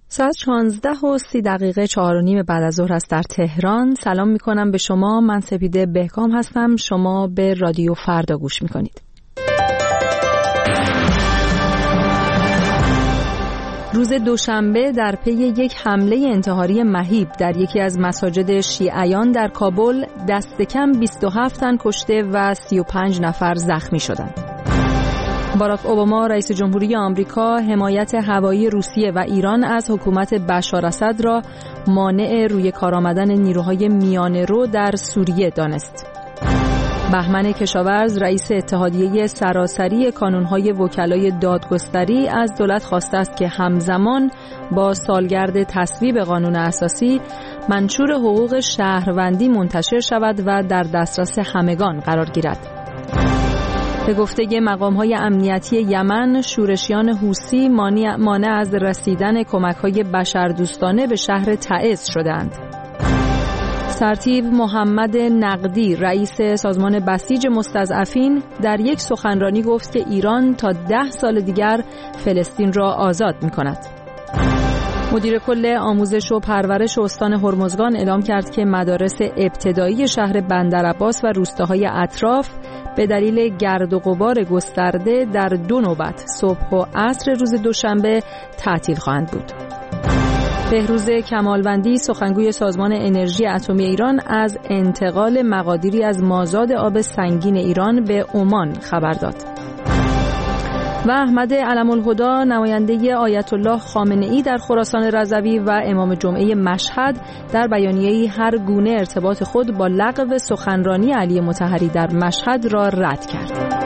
ساعت 16:30 4:30 بعد از ظهر است در تهران. سلام میکنم به شما. من سپیده بهکام هستم. شما به رادیو فردا گوش میکنید. روز دوشنبه در پی یک حمله انتحاری مهیب در یکی از مساجد شیعیان در کابل دست کم 27 تن کشته و 35 نفر زخمی شدند. باراک اوباما رئیس جمهوری آمریکا حمایت هوایی روسیه و ایران از حکومت بشار اسد را مانع روی کار آمدن نیروهای میانه‌رو در سوریه دانست. بهمن کشاورز رئیس اتحادیه سراسری کانونهای وکلای دادگستری از دولت خواسته است که همزمان با سالگرد تصویب قانون اساسی منشور حقوق شهروندی منتشر شود و در دسترس همگان قرار گیرد. به گفته مقام‌های امنیتی یمن، شورشیان حوثی مانع از رسیدن کمک‌های بشردوستانه به شهر تعز شدند. سرتیپ محمد نقدی رئیس سازمان بسیج مستضعفین در یک سخنرانی گفت که ایران تا 10 سال دیگر فلسطین را آزاد می‌کند. مدیر کل آموزش و پرورش استان هرمزگان اعلام کرد که مدارس ابتدایی شهر بندرعباس و روستاهای اطراف به دلیل گرد و غبار گسترده در 2 نوبت صبح و عصر روز دوشنبه تعطیل خواهند بود. بهروز کمالوندی سخنگوی سازمان انرژی اتمی ایران از انتقال مقادیری از مازاد آب سنگین ایران به عمان خبر داد. و احمد علم‌الهدی نماینده آیت الله خامنه‌ای در خراسان رضوی و امام جمعه مشهد در بیانیه‌ای هر گونه ارتباط خود با لغو سخنرانی علی مطهری در مشهد را رد کرد.